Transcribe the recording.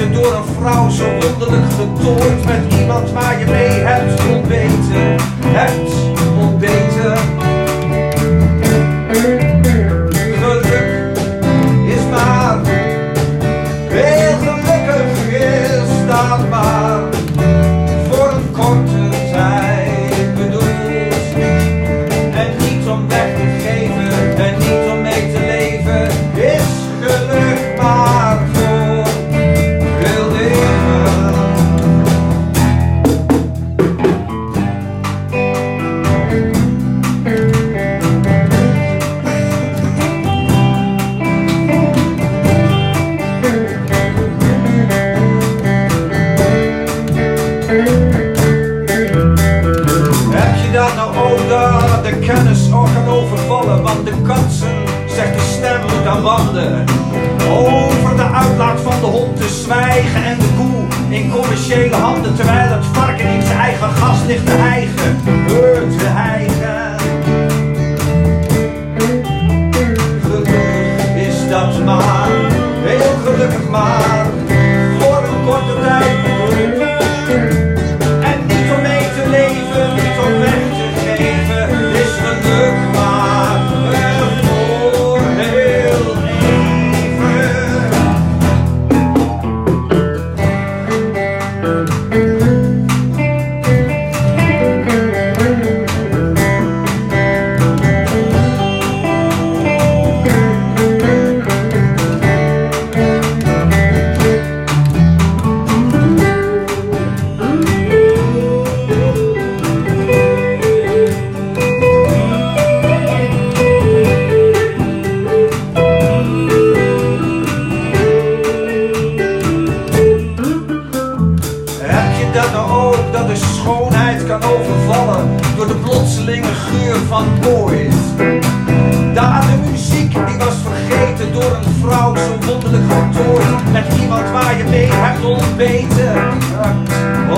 vergeten door een vrouw, zo wonderlijk getooid. Met iemand waar je mee hebt ontbeten, Geluk is maar, heel gelukkig is dat maar voor een korte tijd bedoeld. En niet om weg te geven en niet om mee te leven, is geluk maar voor heel leven. Heb je dat nou ook dat de kennis ook kan overvallen? Want de kansen, zegt de stem aan wanden, over de uitlaat van de hond te zwijgen en de koe in commerciële handen, terwijl het varken in zijn eigen gas ligt te hijgen, te hijgen. Gelukkig is dat maar, heel gelukkig maar, voor een korte tijd bedoeld. En niet om mee te leven, niet om weg te geven, is geluk maar voor heel even. Dat nou ook, dat de schoonheid kan overvallen door de plotselinge geur van ooit. Daar de muziek die was vergeten door een vrouw, zo wonderlijk getooid. Met iemand waar je mee hebt ontbeten,